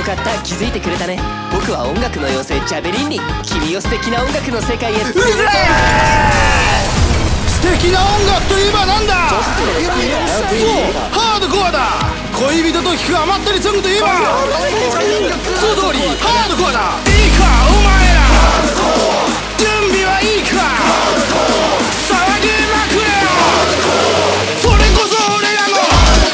かった、気づいてくれたね。僕は音楽の妖精ジャベリンリン。君を素敵な音楽の世界へ連れて。 素敵な音楽といえばなんだ。そう、ハードコアだ。恋人と聴く甘ったりソングといえばその通りハードコアだ。いいかお前ら、準備はいいか。騒ぎまくれよ。それこそ俺らの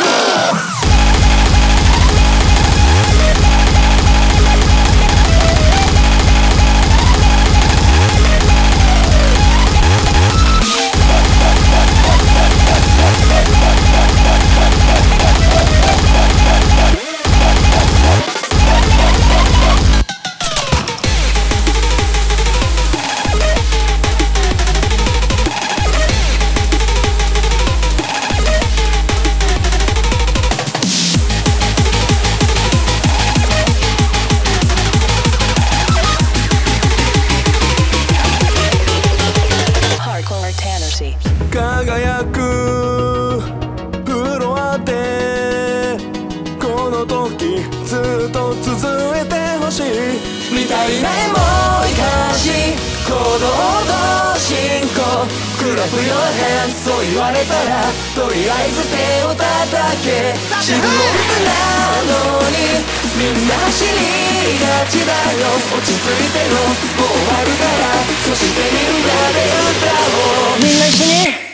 輝くフロアでこの時ずっと続いてほしいみたいなエモい歌詞、行動と進行、クラブよ変そう言われたらとりあえず手を叩け。自分なのにみんな知りがちだよ。落ち着いてよ、もう終わるから。そしてみんなで歌おう。みんな一緒に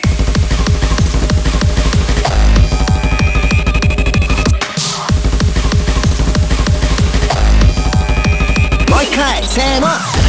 せーの。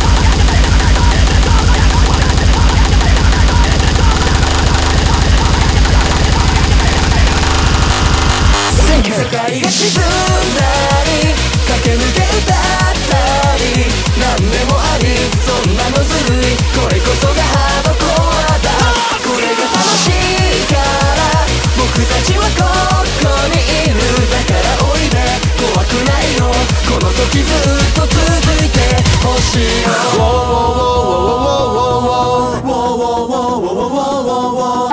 世界が沈んだり駆け抜け歌ったり何でもあり、そんなのずるい。これこそがハードコアだ。これが楽しいから僕たちはここにいる。だからおいで、怖くないよ。この時ずっと続いて欲しいよ。